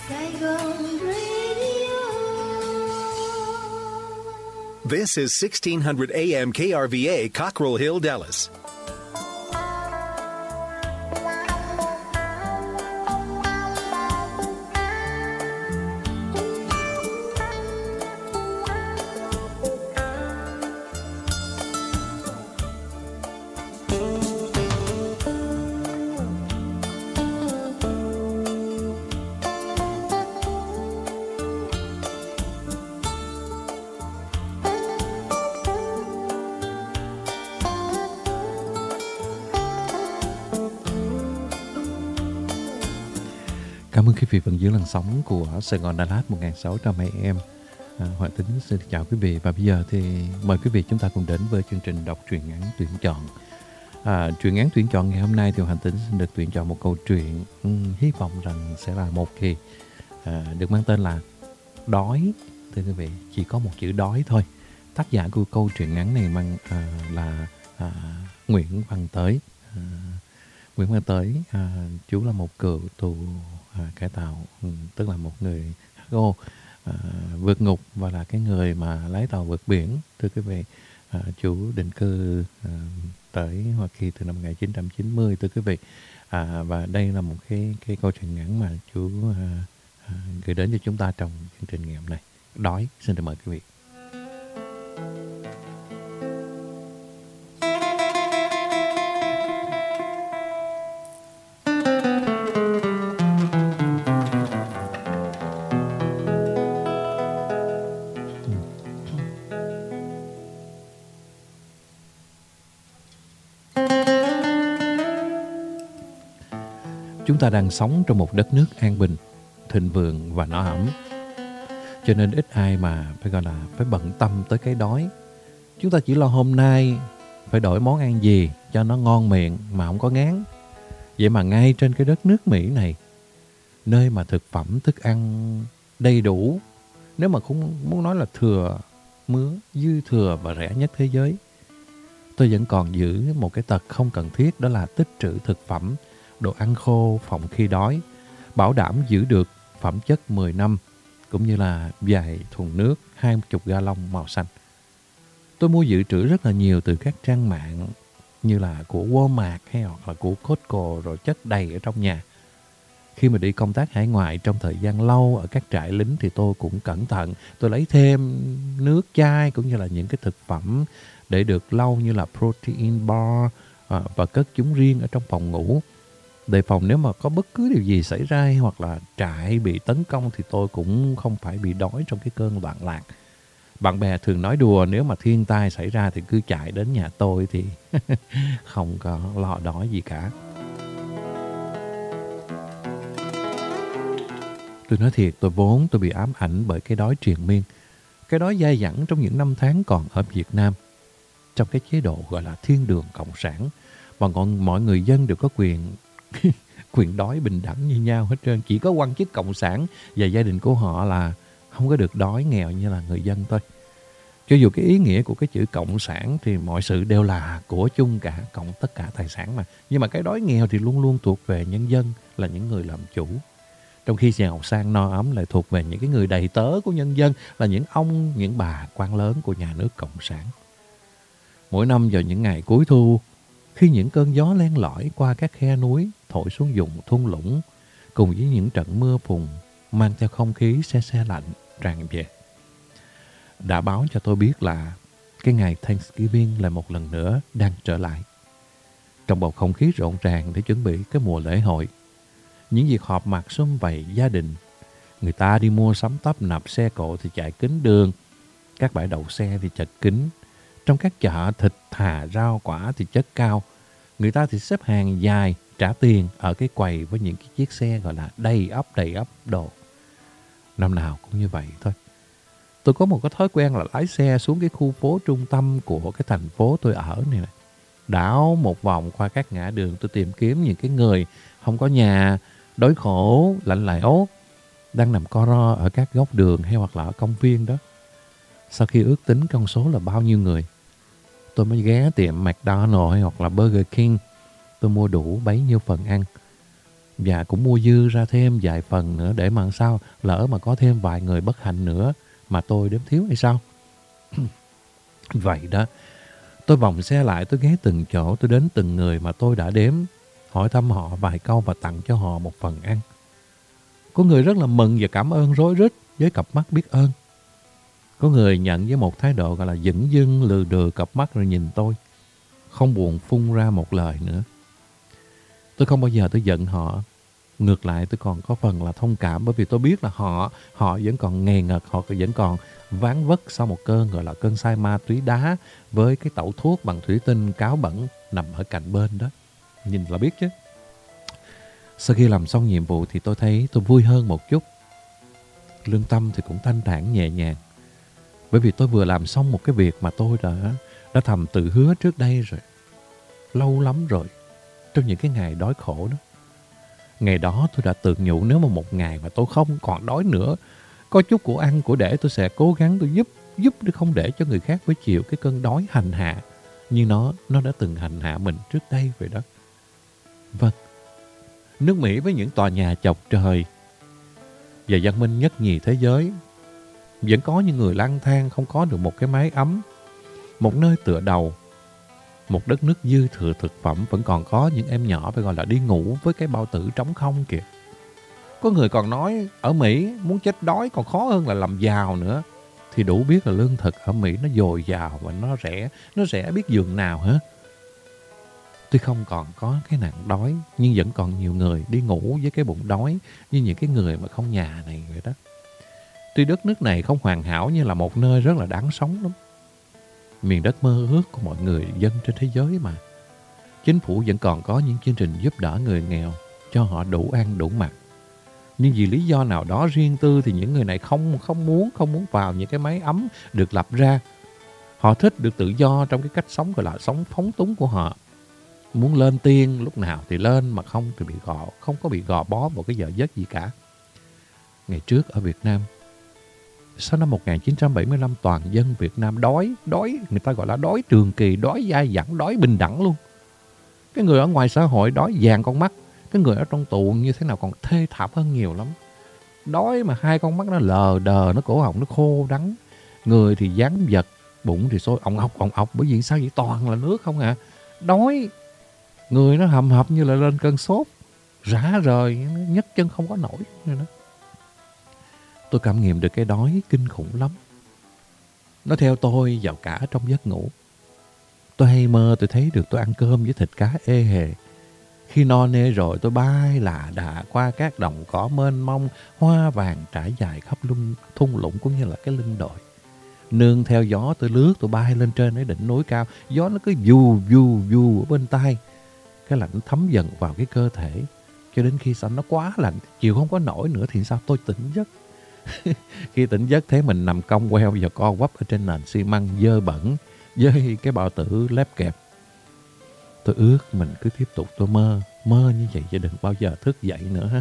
Saigon Radio. This is 1600 AM KRVA, Cockrell Hill, Dallas. Cảm ơn quý vị vẫn giữ làn sóng của Sài Gòn Đà Lạt 1600 AM. Hoàng Tính xin chào quý vị và bây giờ thì mời quý vị chúng ta cùng đến với chương trình đọc truyện ngắn tuyển chọn. Truyện ngắn tuyển chọn ngày hôm nay thì Hoàng Tính xin được tuyển chọn một câu chuyện hy vọng rằng sẽ là một kỳ được mang tên là Đói. Thưa quý vị, chỉ có một chữ đói thôi. Tác giả của câu truyện ngắn này là Nguyễn Văn Tới. Nguyễn Văn Tới, chú là một cựu tù cải tạo, tức là một người HO vượt ngục và là cái người mà lái tàu vượt biển. Thưa quý vị, chú định cư tới Hoa Kỳ từ năm 1990. Thưa quý vị, và đây là một cái câu chuyện ngắn mà chú gửi đến cho chúng ta trong chương trình ngày hôm nay. Đói, xin được mời quý vị. Chúng ta đang sống trong một đất nước an bình, thịnh vượng và no ấm. Cho nên ít ai mà phải bận tâm tới cái đói. Chúng ta chỉ lo hôm nay phải đổi món ăn gì cho nó ngon miệng mà không có ngán. Vậy mà ngay trên cái đất nước Mỹ này, nơi mà thực phẩm, thức ăn đầy đủ, nếu mà cũng muốn nói là thừa mứa, dư thừa và rẻ nhất thế giới, tôi vẫn còn giữ một cái tật không cần thiết, đó là tích trữ thực phẩm, đồ ăn khô phòng khi đói, bảo đảm giữ được phẩm chất 10 năm, cũng như là vài thùng nước, 20 gallon màu xanh. Tôi mua dự trữ rất là nhiều từ các trang mạng như là của Walmart hay hoặc là của Costco, rồi chất đầy ở trong nhà. Khi mà đi công tác hải ngoại trong thời gian lâu ở các trại lính thì tôi cũng cẩn thận. Tôi lấy thêm nước chai cũng như là những cái thực phẩm để được lâu như là protein bar và cất chúng riêng ở trong phòng ngủ. Đề phòng nếu mà có bất cứ điều gì xảy ra hoặc là trại bị tấn công thì tôi cũng không phải bị đói trong cái cơn loạn lạc. Bạn bè thường nói đùa nếu mà thiên tai xảy ra thì cứ chạy đến nhà tôi thì không có lo đói gì cả. Tôi nói thiệt, tôi bị ám ảnh bởi cái đói triền miên. Cái đói dai dẳng trong những năm tháng còn ở Việt Nam. Trong cái chế độ gọi là thiên đường cộng sản. Và mọi người dân đều có quyền đói bình đẳng như nhau hết trơn. Chỉ có quan chức cộng sản và gia đình của họ là không có được đói nghèo như là người dân thôi. Cho dù cái ý nghĩa của cái chữ cộng sản thì mọi sự đều là của chung cả, cộng tất cả tài sản mà. Nhưng mà cái đói nghèo thì luôn luôn thuộc về nhân dân, là những người làm chủ. Trong khi giàu sang no ấm lại thuộc về những cái người đầy tớ của nhân dân, là những ông, những bà quan lớn của nhà nước cộng sản. Mỗi năm vào những ngày cuối thu, khi những cơn gió len lỏi qua các khe núi thổi xuống vùng thung lũng, cùng với những trận mưa phùn mang theo không khí se se lạnh tràn về, đã báo cho tôi biết là cái ngày Thanksgiving lại một lần nữa đang trở lại. Trong bầu không khí rộn ràng để chuẩn bị cái mùa lễ hội, những việc họp mặt sum vầy gia đình, người ta đi mua sắm tấp nập, xe cộ thì chạy kín đường, các bãi đậu xe thì chật kín. Trong các chợ thịt thà rau quả thì chất cao. Người ta thì xếp hàng dài trả tiền ở cái quầy với những cái chiếc xe gọi là đầy ắp đồ. Năm nào cũng như vậy thôi. Tôi có một cái thói quen là lái xe xuống cái khu phố trung tâm của cái thành phố tôi ở này. Đảo một vòng qua các ngã đường, tôi tìm kiếm những cái người không có nhà, đói khổ, lạnh lẽo, đang nằm co ro ở các góc đường hay hoặc là ở công viên đó. Sau khi ước tính con số là bao nhiêu người, tôi mới ghé tiệm McDonald's hay hoặc là Burger King. Tôi mua đủ bấy nhiêu phần ăn. Và cũng mua dư ra thêm vài phần nữa để mà sao, lỡ mà có thêm vài người bất hạnh nữa mà tôi đếm thiếu hay sao? Vậy đó, tôi vòng xe lại, tôi ghé từng chỗ, tôi đến từng người mà tôi đã đếm, hỏi thăm họ vài câu và tặng cho họ một phần ăn. Có người rất là mừng và cảm ơn rối rít với cặp mắt biết ơn. Có người nhận với một thái độ gọi là dửng dưng, lừ đừ cặp mắt rồi nhìn tôi, không buồn phun ra một lời nữa. Tôi không bao giờ tôi giận họ. Ngược lại tôi còn có phần là thông cảm, bởi vì tôi biết là họ vẫn còn nghề ngật, họ vẫn còn ván vất sau một cơn gọi là cơn say ma túy đá với cái tẩu thuốc bằng thủy tinh cáo bẩn nằm ở cạnh bên đó. Nhìn là biết chứ. Sau khi làm xong nhiệm vụ thì tôi thấy tôi vui hơn một chút. Lương tâm thì cũng thanh thản nhẹ nhàng. Bởi vì tôi vừa làm xong một cái việc mà tôi đã thầm tự hứa trước đây rồi. Lâu lắm rồi. Trong những cái ngày đói khổ đó. Ngày đó tôi đã tự nhủ nếu mà một ngày mà tôi không còn đói nữa, có chút của ăn của để, tôi sẽ cố gắng tôi giúp để không để cho người khác phải chịu cái cơn đói hành hạ như nó đã từng hành hạ mình trước đây vậy đó. Vâng, nước Mỹ với những tòa nhà chọc trời và văn minh nhất nhì thế giới, vẫn có những người lang thang không có được một cái mái ấm, một nơi tựa đầu, một đất nước dư thừa thực phẩm. Vẫn còn có những em nhỏ phải gọi là đi ngủ với cái bao tử trống không kìa. Có người còn nói ở Mỹ muốn chết đói còn khó hơn là làm giàu nữa. Thì đủ biết là lương thực ở Mỹ nó dồi dào và nó rẻ biết giường nào hả? Tuy không còn có cái nạn đói, nhưng vẫn còn nhiều người đi ngủ với cái bụng đói như những cái người mà không nhà này vậy đó. Tuy đất nước này không hoàn hảo nhưng là một nơi rất là đáng sống lắm. Miền đất mơ ước của mọi người dân trên thế giới mà. Chính phủ vẫn còn có những chương trình giúp đỡ người nghèo, cho họ đủ ăn đủ mặc. Nhưng vì lý do nào đó riêng tư thì những người này không muốn vào những cái mái ấm được lập ra. Họ thích được tự do trong cái cách sống gọi là sống phóng túng của họ. Muốn lên tiên lúc nào thì lên, mà không thì không có bị gò bó một cái giờ giấc gì cả. Ngày trước ở Việt Nam, sau năm 1975 toàn dân Việt Nam đói, người ta gọi là đói trường kỳ, đói dai dẳng, đói bình đẳng luôn. Cái người ở ngoài xã hội đói vàng con mắt, cái người ở trong tù như thế nào còn thê thảm hơn nhiều lắm. Đói mà hai con mắt nó lờ đờ, nó cổ họng nó khô đắng, người thì dán vật, bụng thì sôi ọng ọc, bởi vì sao vậy? Toàn là nước không à. Đói, người nó hầm hập như là lên cơn sốt, rã rời, nhấc chân không có nổi nữa đó. Tôi cảm nghiệm được cái đói kinh khủng lắm. Nó theo tôi vào cả trong giấc ngủ. Tôi hay mơ tôi thấy được tôi ăn cơm với thịt cá ê hề. Khi no nê rồi tôi bay lạ đà qua các đồng cỏ mênh mông, hoa vàng trải dài khắp thung lũng cũng như là cái lưng đồi. Nương theo gió tôi lướt, tôi bay lên trên cái đỉnh núi cao. Gió nó cứ vù ở bên tai. Cái lạnh thấm dần vào cái cơ thể. Cho đến khi sao nó quá lạnh, chịu không có nổi nữa thì sao tôi tỉnh giấc. Khi tỉnh giấc thấy mình nằm cong queo và co quắp ở trên nền xi măng dơ bẩn với cái bao tử lép kẹp. Tôi ước mình cứ tiếp tục tôi mơ như vậy và đừng bao giờ thức dậy nữa ha.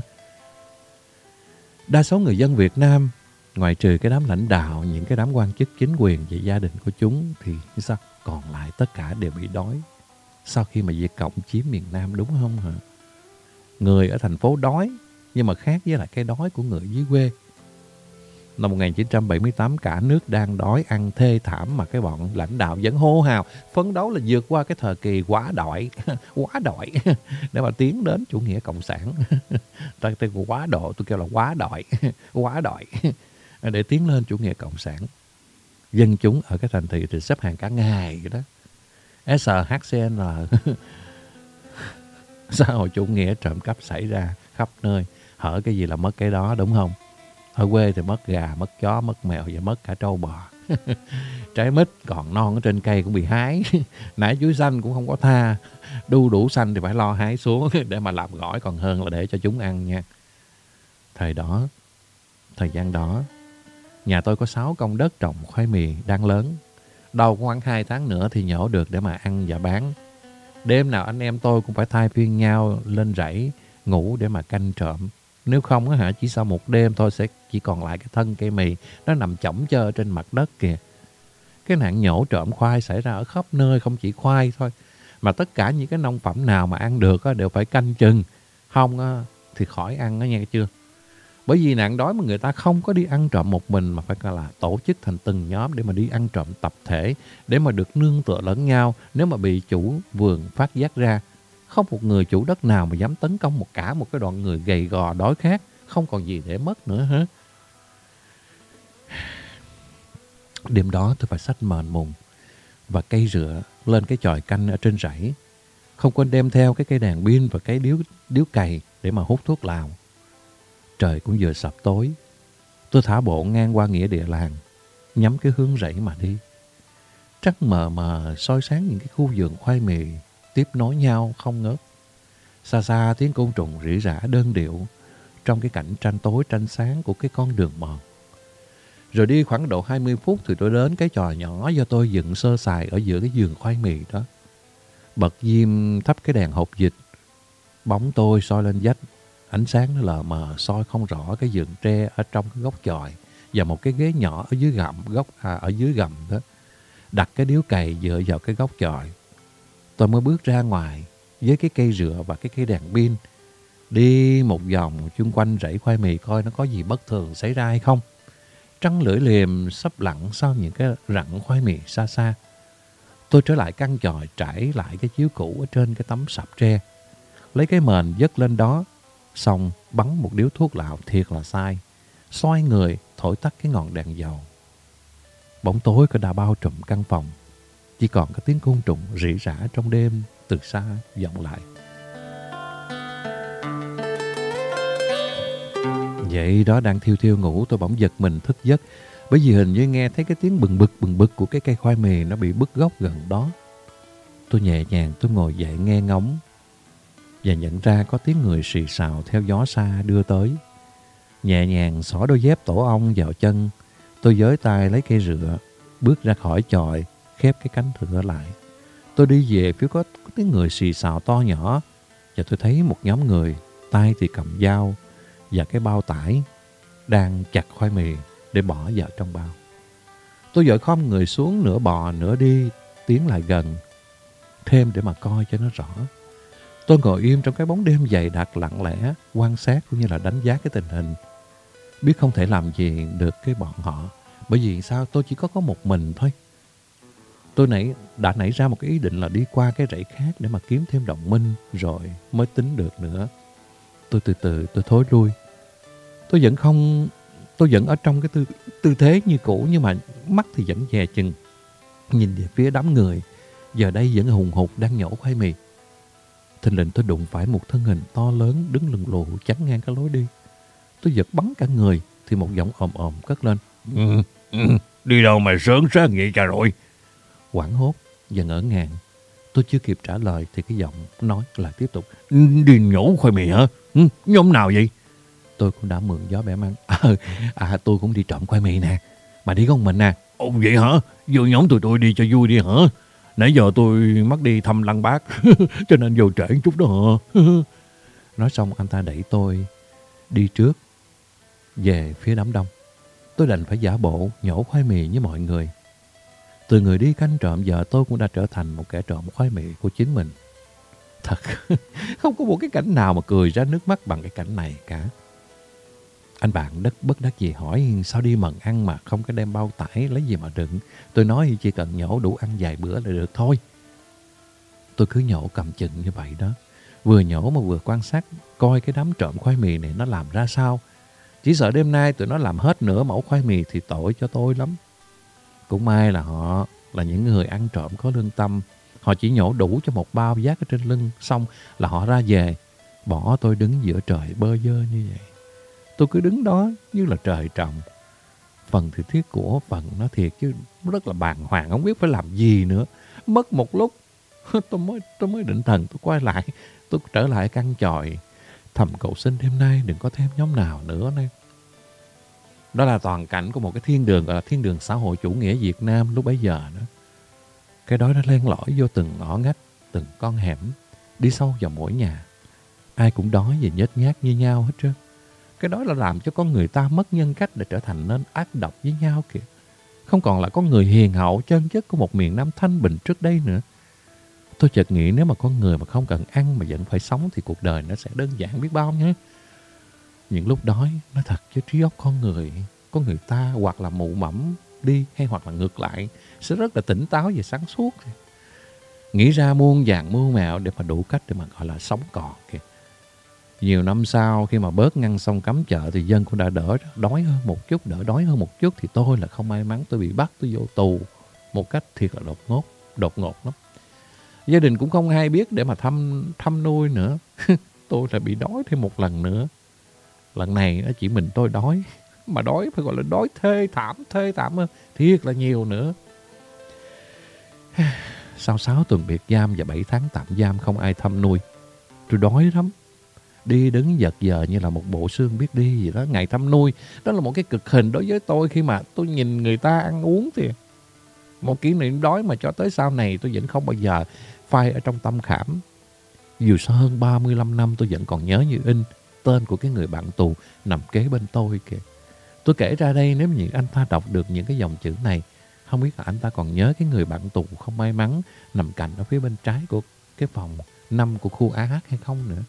Đa số người dân Việt Nam, ngoài trừ cái đám lãnh đạo, những cái đám quan chức chính quyền và gia đình của chúng thì sao? Còn lại tất cả đều bị đói. Sau khi mà Việt Cộng chiếm miền Nam đúng không hả? Người ở thành phố đói, nhưng mà khác với lại cái đói của người dưới quê. Năm 1978 cả nước đang đói ăn thê thảm mà cái bọn lãnh đạo vẫn hô hào phấn đấu là vượt qua cái thời kỳ quá đói để mà tiến đến chủ nghĩa cộng sản. Tôi quá độ, tôi kêu là quá đói để tiến lên chủ nghĩa cộng sản. Dân chúng ở cái thành thị thì xếp hàng cả ngày vậy đó. SHCN xã hội chủ nghĩa trộm cắp xảy ra khắp nơi, hở cái gì là mất cái đó đúng không? Ở quê thì mất gà, mất chó, mất mèo và mất cả trâu bò. Trái mít còn non ở trên cây cũng bị hái. Nải chuối xanh cũng không có tha. Đu đủ xanh thì phải lo hái xuống để mà làm gỏi còn hơn là để cho chúng ăn nha. Thời gian đó, nhà tôi có 6 công đất trồng khoai mì đang lớn. Đâu khoảng 2 tháng nữa thì nhổ được để mà ăn và bán. Đêm nào anh em tôi cũng phải thay phiên nhau lên rẫy ngủ để mà canh trộm. Nếu không á hả, chỉ sau một đêm thôi sẽ chỉ còn lại cái thân cây mì nó nằm chỏng chơ trên mặt đất kìa. Cái nạn nhổ trộm khoai xảy ra ở khắp nơi, không chỉ khoai thôi, mà tất cả những cái nông phẩm nào mà ăn được á, đều phải canh chừng. Không á, thì khỏi ăn đó nghe chưa. Bởi vì nạn đói mà người ta không có đi ăn trộm một mình mà phải là tổ chức thành từng nhóm để mà đi ăn trộm tập thể, để mà được nương tựa lẫn nhau nếu mà bị chủ vườn phát giác ra. Không một người chủ đất nào mà dám tấn công một cái đoạn người gầy gò đói khát, không còn gì để mất nữa hả? Đêm đó tôi phải xách mền mùng và cây rựa lên cái chòi canh ở trên rẫy. Không quên đem theo cái cây đèn pin và cái điếu cày để mà hút thuốc lào. Trời cũng vừa sập tối. Tôi thả bộ ngang qua nghĩa địa làng, nhắm cái hướng rẫy mà đi. Trăng mờ mờ soi sáng những cái khu vườn khoai mì tiếp nối nhau không ngớt. Xa xa tiếng côn trùng rỉ rả đơn điệu trong cái cảnh tranh tối tranh sáng của cái con đường mòn. Rồi đi khoảng độ 20 phút thì tôi đến cái chòi nhỏ do tôi dựng sơ sài ở giữa cái vườn khoai mì đó. Bật diêm thắp cái đèn hộp dịch. Bóng tôi soi lên vách. Ánh sáng nó lờ mờ soi không rõ cái vườn tre ở trong cái góc chòi và một cái ghế nhỏ ở dưới ở dưới gầm đó. Đặt cái điếu cày dựa vào cái góc chòi. Tôi mới bước ra ngoài với cái cây rựa và cái cây đèn pin, đi một vòng chung quanh rẫy khoai mì coi nó có gì bất thường xảy ra hay không. Trăng lưỡi liềm sắp lặn sau những cái rặng khoai mì xa xa. Tôi trở lại căn chòi trải lại cái chiếu cũ ở trên cái tấm sập tre. Lấy cái mền vất lên đó, xong bắn một điếu thuốc lào thiệt là sai. Xoay người thổi tắt cái ngọn đèn dầu. Bóng tối đã bao trùm căn phòng. Chỉ còn cái tiếng côn trùng rỉ rả trong đêm từ xa vọng lại. Vậy đó đang thiêu thiêu ngủ tôi bỗng giật mình thức giấc. Bởi vì hình như nghe thấy cái tiếng bừng bực của cái cây khoai mì nó bị bứt gốc gần đó. Tôi nhẹ nhàng tôi ngồi dậy nghe ngóng và nhận ra có tiếng người xì xào theo gió xa đưa tới. Nhẹ nhàng xỏ đôi dép tổ ong vào chân. Tôi giới tay lấy cây rựa, bước ra khỏi chòi, khép cái cánh rựa lại. Tôi đi về phía có tiếng người xì xào to nhỏ và tôi thấy một nhóm người, tay thì cầm dao và cái bao tải đang chặt khoai mì để bỏ vào trong bao. Tôi vội khom người xuống, nửa bò nửa đi tiến lại gần thêm để mà coi cho nó rõ. Tôi ngồi im trong cái bóng đêm dày đặc lặng lẽ, quan sát cũng như là đánh giá cái tình hình. Biết không thể làm gì được cái bọn họ, bởi vì sao tôi chỉ có một mình thôi. Tôi đã nảy ra một cái ý định là đi qua cái rẫy khác để mà kiếm thêm đồng minh rồi mới tính được nữa. Tôi từ từ tôi thối lui. Tôi vẫn ở trong cái tư thế như cũ, nhưng mà mắt thì vẫn dè chừng nhìn về phía đám người giờ đây vẫn hùng hục đang nhổ khoai mì. Thình lình tôi đụng phải một thân hình to lớn đứng lừng lù chắn ngang cái lối đi. Tôi giật bắn cả người thì một giọng ồm ồm cất lên. Đi đâu mà sớm sáng vậy cha rồi? Hoảng hốt và ngỡ ngàng. Tôi chưa kịp trả lời thì cái giọng nói lại tiếp tục. Đi nhổ khoai mì hả? Nhóm nào vậy? Tôi cũng đã mượn gió bẻ măng. Tôi cũng đi trộm khoai mì nè. Mà đi con mình nè. Ồ vậy hả? Vô nhóm tụi tôi đi cho vui đi hả? Nãy giờ tôi mắc đi thăm lăng bác cho nên vô trễ chút đó hả? Nói xong anh ta đẩy tôi đi trước về phía đám đông. Tôi đành phải giả bộ nhổ khoai mì với mọi người. Từ người đi canh trộm giờ tôi cũng đã trở thành một kẻ trộm khoai mì của chính mình. Thật, không có một cái cảnh nào mà cười ra nước mắt bằng cái cảnh này cả. Anh bạn bất đắc dĩ hỏi sao đi mần ăn mà không có đem bao tải lấy gì mà đựng. Tôi nói chỉ cần nhổ đủ ăn vài bữa là được thôi. Tôi cứ nhổ cầm chừng như vậy đó. Vừa nhổ mà vừa quan sát coi cái đám trộm khoai mì này nó làm ra sao. Chỉ sợ đêm nay tụi nó làm hết nửa mẫu khoai mì thì tội cho tôi lắm. Cũng may là họ là những người ăn trộm có lương tâm. Họ chỉ nhổ đủ cho một bao vác ở trên lưng, xong là họ ra về, bỏ tôi đứng giữa trời bơ vơ như vậy. Tôi cứ đứng đó như là trời trồng. Phần thì tiếc của, phần nó thiệt chứ rất là bàng hoàng, không biết phải làm gì nữa. Mất một lúc, tôi mới định thần, tôi quay lại, tôi trở lại căn chòi. Thầm cầu xin đêm nay đừng có thêm nhóm nào nữa nè. Đó là toàn cảnh của một cái thiên đường gọi là thiên đường xã hội chủ nghĩa Việt Nam lúc bấy giờ đó. Cái đó nó len lỏi vô từng ngõ ngách, từng con hẻm, đi sâu vào mỗi nhà. Ai cũng đói và nhếch nhác như nhau hết trơn. Cái đó là làm cho con người ta mất nhân cách để trở thành nên ác độc với nhau kìa. Không còn là con người hiền hậu chân chất của một miền Nam thanh bình trước đây nữa. Tôi chợt nghĩ nếu mà con người mà không cần ăn mà vẫn phải sống thì cuộc đời nó sẽ đơn giản biết bao nhé. Những lúc đói, nói thật chứ trí óc con người ta hoặc là mụ mẫm đi hay hoặc là ngược lại sẽ rất là tỉnh táo và sáng suốt. Nghĩ ra muôn vàn mưu mẹo để mà đủ cách để mà gọi là sống còn kìa. Nhiều năm sau khi mà bớt ngăn xong cấm chợ thì dân cũng đã đỡ đói hơn một chút, đỡ đói hơn một chút. Thì tôi là không may mắn, tôi bị bắt, tôi vô tù một cách thiệt là đột ngột lắm. Gia đình cũng không hay biết để mà thăm nuôi nữa. Tôi lại bị đói thêm một lần nữa. Lần này chỉ mình tôi đói, mà đói phải gọi là đói thê thảm hơn, thiệt là nhiều nữa. Sau 6 tuần biệt giam và 7 tháng tạm giam không ai thăm nuôi, tôi đói lắm. Đi đứng giật giờ như là một bộ xương biết đi gì đó. Ngày thăm nuôi, đó là một cái cực hình đối với tôi khi mà tôi nhìn người ta ăn uống thì một kỷ niệm đói mà cho tới sau này tôi vẫn không bao giờ phai ở trong tâm khảm. Dù sau hơn 35 năm tôi vẫn còn nhớ như in tên của cái người bạn tù nằm kế bên tôi kìa. Tôi kể ra đây nếu như anh ta đọc được những cái dòng chữ này, không biết là anh ta còn nhớ cái người bạn tù không may mắn nằm cạnh ở phía bên trái của cái phòng 5 của khu AH hay không nữa.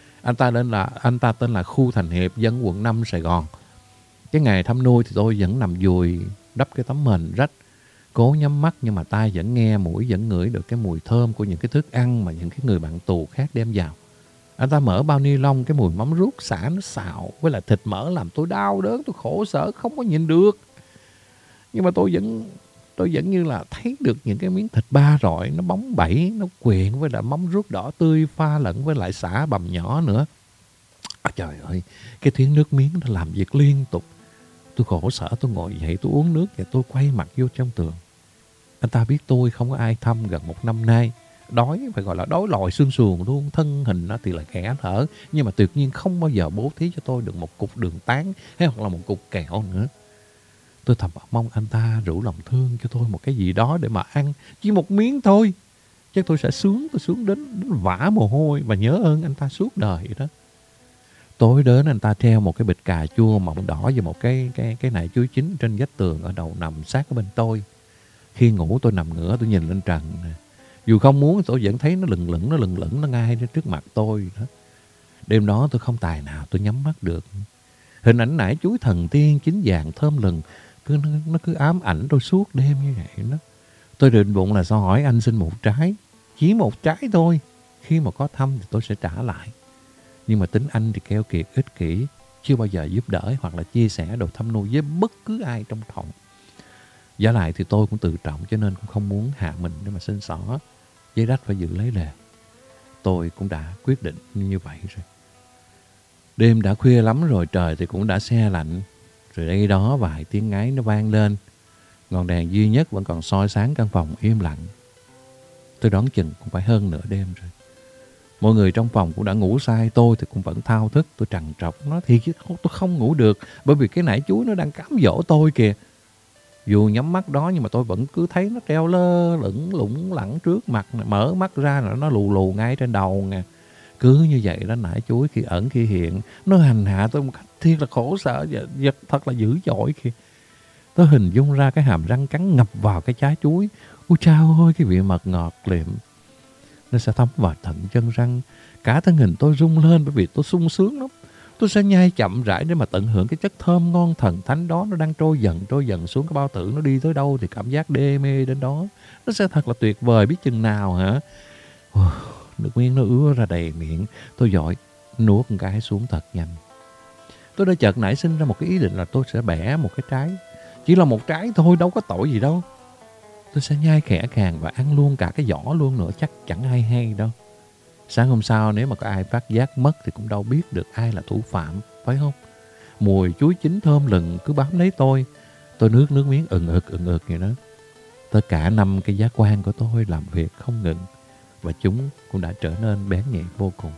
Anh ta tên là Khu Thành Hiệp, dân quận 5 Sài Gòn. Cái ngày thăm nuôi thì tôi vẫn nằm dùi đắp cái tấm mền rách, cố nhắm mắt nhưng mà tai vẫn nghe, mũi vẫn ngửi được cái mùi thơm của những cái thức ăn mà những cái người bạn tù khác đem vào. Anh ta mở bao ni lông, cái mùi mắm ruốc xả nó xào với lại thịt mỡ làm tôi đau đớn, tôi khổ sở không có nhìn được. Nhưng mà tôi vẫn như là thấy được những cái miếng thịt ba rọi nó bóng bẩy, nó quyện với lại mắm ruốc đỏ tươi pha lẫn với lại sả bằm nhỏ nữa. Trời ơi, cái tiếng nước miếng nó làm việc liên tục. Tôi khổ sở, tôi ngồi dậy, tôi uống nước và tôi quay mặt vô trong tường. Anh ta biết tôi không có ai thăm gần 1 năm nay. Đói, phải gọi là đói lòi xương sườn luôn. Thân hình nó thì là khẽ thở, nhưng mà tuyệt nhiên không bao giờ bố thí cho tôi được một cục đường tán hay hoặc là một cục kẹo nữa. Tôi thầm mong anh ta rủ lòng thương cho tôi một cái gì đó để mà ăn. Chỉ một miếng thôi, chắc tôi sẽ sướng đến vã mồ hôi và nhớ ơn anh ta suốt đời đó. Tối đến anh ta treo một cái bịch cà chua mọng đỏ và một cái nải chuối chín trên vách tường ở đầu nằm sát ở bên tôi. Khi ngủ tôi nằm ngửa, tôi nhìn lên trần. Dù không muốn tôi vẫn thấy nó lừng lững nó ngay trước mặt tôi đó. Đêm đó tôi không tài nào tôi nhắm mắt được. Hình ảnh nải chuối thần tiên chín vàng thơm lừng nó cứ ám ảnh tôi suốt đêm như vậy đó. Tôi định bụng là sao hỏi anh xin một trái, chỉ một trái thôi. Khi mà có thăm thì tôi sẽ trả lại. Nhưng mà tính anh thì keo kiệt ích kỷ, chưa bao giờ giúp đỡ hoặc là chia sẻ đồ thăm nuôi với bất cứ ai trong phòng. Giả lại thì tôi cũng tự trọng cho nên cũng không muốn hạ mình để mà xin xỏ. Giấy rách phải giữ lấy lề. Tôi cũng đã quyết định như vậy rồi. Đêm đã khuya lắm rồi, trời thì cũng đã se lạnh. Rồi đây đó vài tiếng ngáy nó vang lên. Ngọn đèn duy nhất vẫn còn soi sáng căn phòng im lặng. Tôi đoán chừng cũng phải hơn nửa đêm rồi. Mọi người trong phòng cũng đã ngủ say, tôi thì cũng vẫn thao thức. Tôi trằn trọc nó thiệt chứ tôi không ngủ được, bởi vì cái nải chuối nó đang cám dỗ tôi kìa. Dù nhắm mắt đó nhưng mà tôi vẫn cứ thấy nó treo lơ lửng lủng lẳng trước mặt. Mở mắt ra là nó lù lù ngay trên đầu nè. Cứ như vậy đó, nải chuối khi ẩn khi hiện, nó hành hạ tôi một cách thiệt là khổ sở và thật là dữ dội kìa. Tôi hình dung ra cái hàm răng cắn ngập vào cái trái chuối. Ôi chao ơi, cái vị mật ngọt liệm nó sẽ thấm vào tận chân răng. Cả thân hình tôi rung lên bởi vì tôi sung sướng lắm. Tôi sẽ nhai chậm rãi để mà tận hưởng cái chất thơm ngon thần thánh đó. Nó đang trôi dần xuống cái bao tử. Nó đi tới đâu thì cảm giác đê mê đến đó. Nó sẽ thật là tuyệt vời biết chừng nào hả. Nước miếng nó ứa ra đầy miệng. Tôi vội nuốt một cái xuống thật nhanh. Tôi đã chợt nảy sinh ra một cái ý định là tôi sẽ bẻ một cái trái. Chỉ là một trái thôi, đâu có tội gì đâu. Tôi sẽ nhai khẽ khàng và ăn luôn cả cái vỏ luôn nữa, chắc chẳng ai hay đâu. Sáng hôm sau nếu mà có ai phát giác mất thì cũng đâu biết được ai là thủ phạm, phải không? Mùi chuối chín thơm lừng cứ bám lấy tôi. Tôi nước miếng ừng ực vậy đó. Tất cả 5 cái giác quan của tôi làm việc không ngừng và chúng cũng đã trở nên bén nhạy vô cùng.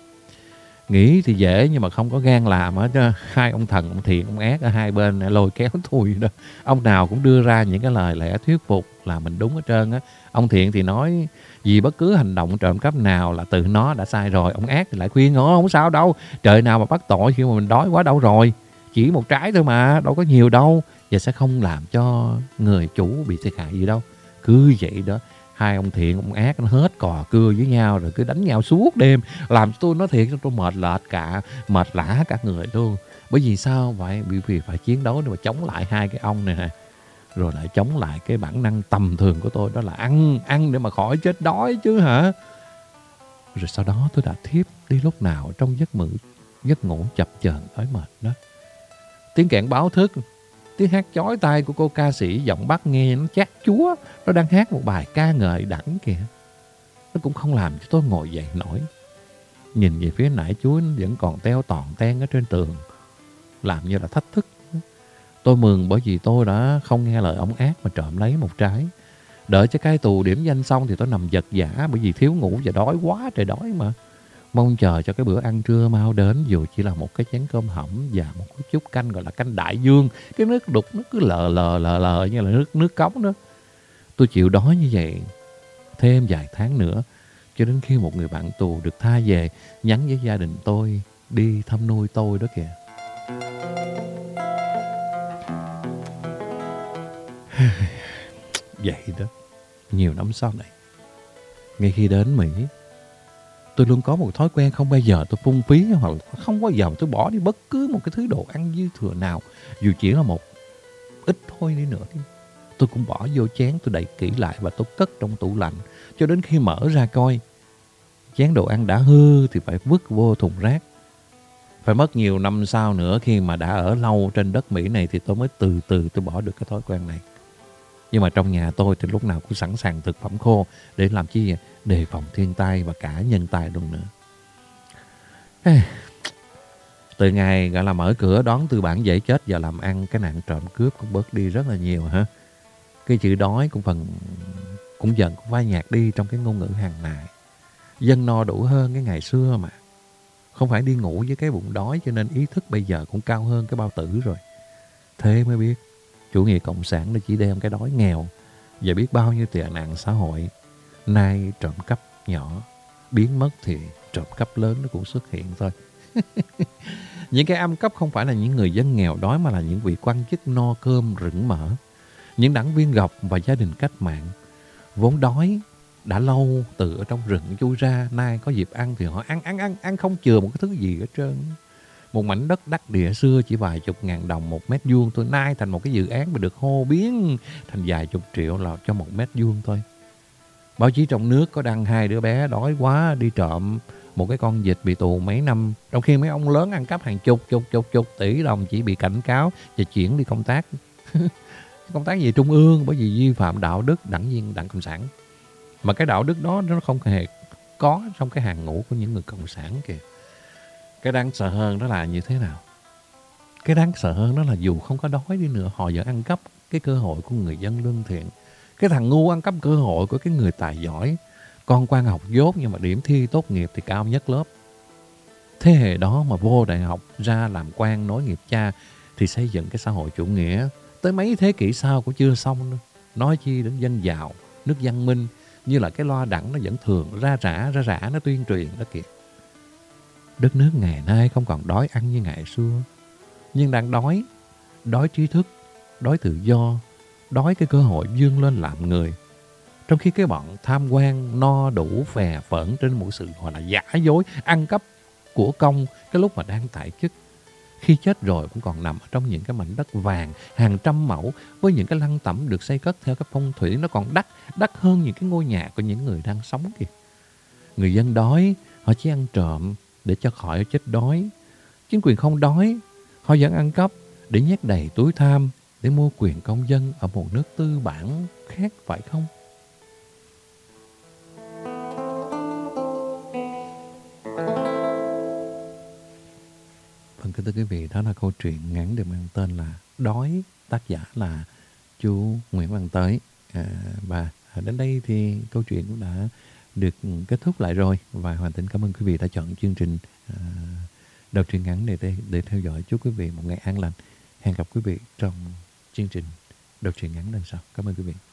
Nghĩ thì dễ nhưng mà không có gan làm hết. Hai ông thần, ông Thiện, ông Ác ở hai bên lôi kéo tôi đó. Ông nào cũng đưa ra những cái lời lẽ thuyết phục là mình đúng hết trơn á. Ông Thiện thì nói vì bất cứ hành động trộm cắp nào là từ nó đã sai rồi. Ông Ác thì lại khuyên không sao đâu, trời nào mà bắt tội khi mà mình đói quá đâu rồi. Chỉ một trái thôi mà, đâu có nhiều đâu, và sẽ không làm cho người chủ bị thiệt hại gì đâu. Cứ vậy đó, Hai ông thiện ông ác nó hết cò cưa với nhau rồi cứ đánh nhau suốt đêm, làm cho tôi nói thiệt tôi mệt lả cả người luôn. Bởi vì sao vậy? Bởi vì phải chiến đấu để mà chống lại hai cái ông này nè, rồi lại chống lại cái bản năng tầm thường của tôi, đó là ăn để mà khỏi chết đói chứ hả. Rồi sau đó tôi đã thiếp đi lúc nào trong giấc ngủ chập chờn đói mệt đó. Tiếng kẹn báo thức, tiếng hát chói tai của cô ca sĩ giọng Bắc nghe nó chát chúa, nó đang hát một bài ca ngợi đẳng kìa. Nó cũng không làm cho tôi ngồi dậy nổi. Nhìn về phía nải chuối nó vẫn còn teo tòn ten ở trên tường, làm như là thách thức. Tôi mừng bởi vì tôi đã không nghe lời ông ác mà trộm lấy một trái. Đợi cho cai tù điểm danh xong thì tôi nằm giật giả bởi vì thiếu ngủ và đói quá trời đói mà. Mong chờ cho cái bữa ăn trưa mau đến, dù chỉ là một cái chén cơm hẩm và một chút canh gọi là canh đại dương. Cái nước đục nó cứ lờ như là nước cống đó. Tôi chịu đói như vậy thêm vài tháng nữa, cho đến khi một người bạn tù được tha về nhắn với gia đình tôi đi thăm nuôi tôi đó kìa. Vậy đó, nhiều năm sau này, ngay khi đến Mỹ, tôi luôn có một thói quen không bao giờ tôi phung phí hoặc không bao giờ tôi bỏ đi bất cứ một cái thứ đồ ăn dư thừa nào, dù chỉ là một ít thôi đi nữa. Tôi cũng bỏ vô chén, tôi đậy kỹ lại và tôi cất trong tủ lạnh cho đến khi mở ra coi chén đồ ăn đã hư thì phải vứt vô thùng rác. Phải mất nhiều năm sau nữa, khi mà đã ở lâu trên đất Mỹ này, thì tôi mới từ từ tôi bỏ được cái thói quen này. Nhưng mà trong nhà tôi thì lúc nào cũng sẵn sàng thực phẩm khô để làm chi vậy? Đề phòng thiên tai và cả nhân tai luôn nữa. Từ ngày gọi là mở cửa đón tư bản dễ chết và làm ăn, cái nạn trộm cướp cũng bớt đi rất là nhiều ha. Cái chữ đói cũng dần phai nhạt đi trong cái ngôn ngữ hàng ngày. Dân no đủ hơn cái ngày xưa mà. Không phải đi ngủ với cái bụng đói, cho nên ý thức bây giờ cũng cao hơn cái bao tử rồi. Thế mới biết chủ nghĩa cộng sản nó chỉ đem cái đói nghèo và biết bao nhiêu tệ nạn xã hội. Nay trộm cắp nhỏ biến mất thì trộm cắp lớn nó cũng xuất hiện thôi. Những cái ăn cắp không phải là những người dân nghèo đói, mà là những vị quan chức no cơm rửng mỡ, những đảng viên gọc và gia đình cách mạng vốn đói đã lâu từ ở trong rừng chui ra. Nay có dịp ăn thì họ ăn không chừa một cái thứ gì hết trơn. Một mảnh đất đắc địa xưa chỉ vài chục ngàn đồng một mét vuông thôi, nay thành một cái dự án mà được hô biến thành vài chục triệu là cho một mét vuông thôi. Báo chí trong nước có đăng 2 đứa bé đói quá đi trộm một cái con vịt bị tù mấy năm, trong khi mấy ông lớn ăn cắp hàng chục tỷ đồng chỉ bị cảnh cáo và chuyển đi công tác. Công tác về trung ương bởi vì vi phạm đạo đức đảng viên Đảng Cộng sản. Mà cái đạo đức đó nó không hề có trong cái hàng ngũ của những người cộng sản kìa. Cái đáng sợ hơn đó là như thế nào? Cái đáng sợ hơn đó là dù không có đói đi nữa, họ vẫn ăn cắp cái cơ hội của người dân lương thiện. Cái thằng ngu ăn cắp cơ hội của cái người tài giỏi. Con quan học dốt nhưng mà điểm thi tốt nghiệp thì cao nhất lớp. Thế hệ đó mà vô đại học ra làm quan nối nghiệp cha thì xây dựng cái xã hội chủ nghĩa tới mấy thế kỷ sau cũng chưa xong nữa. Nói chi đến dân giàu, nước văn minh, như là cái loa đẳng nó vẫn thường ra rã nó tuyên truyền đó kìa. Đất nước ngày nay không còn đói ăn như ngày xưa, nhưng đang đói trí thức, đói tự do, đói cái cơ hội vươn lên làm người. Trong khi cái bọn tham quan no đủ phè phởn trên một sự gọi là giả dối, ăn cắp của công cái lúc mà đang tại chức. Khi chết rồi cũng còn nằm ở trong những cái mảnh đất vàng hàng trăm mẫu với những cái lăng tẩm được xây cất theo cái phong thủy nó còn đắt hơn những cái ngôi nhà của những người đang sống kìa. Người dân đói, họ chỉ ăn trộm để cho khỏi chết đói. Chính quyền không đói, họ vẫn ăn cắp để nhét đầy túi tham để mua quyền công dân ở một nước tư bản khác, phải không? Vâng, kính thưa quý vị, đó là câu chuyện ngắn được mang tên là Đói, tác giả là chú Nguyễn Văn Tới. Và đến đây thì câu chuyện cũng đã được kết thúc lại rồi. Và Hoàng Tĩnh cảm ơn quý vị đã chọn chương trình đọc truyện ngắn để theo dõi. Chúc quý vị một ngày an lành. Hẹn gặp quý vị trong chương trình đọc truyện ngắn lần sau. Cảm ơn quý vị.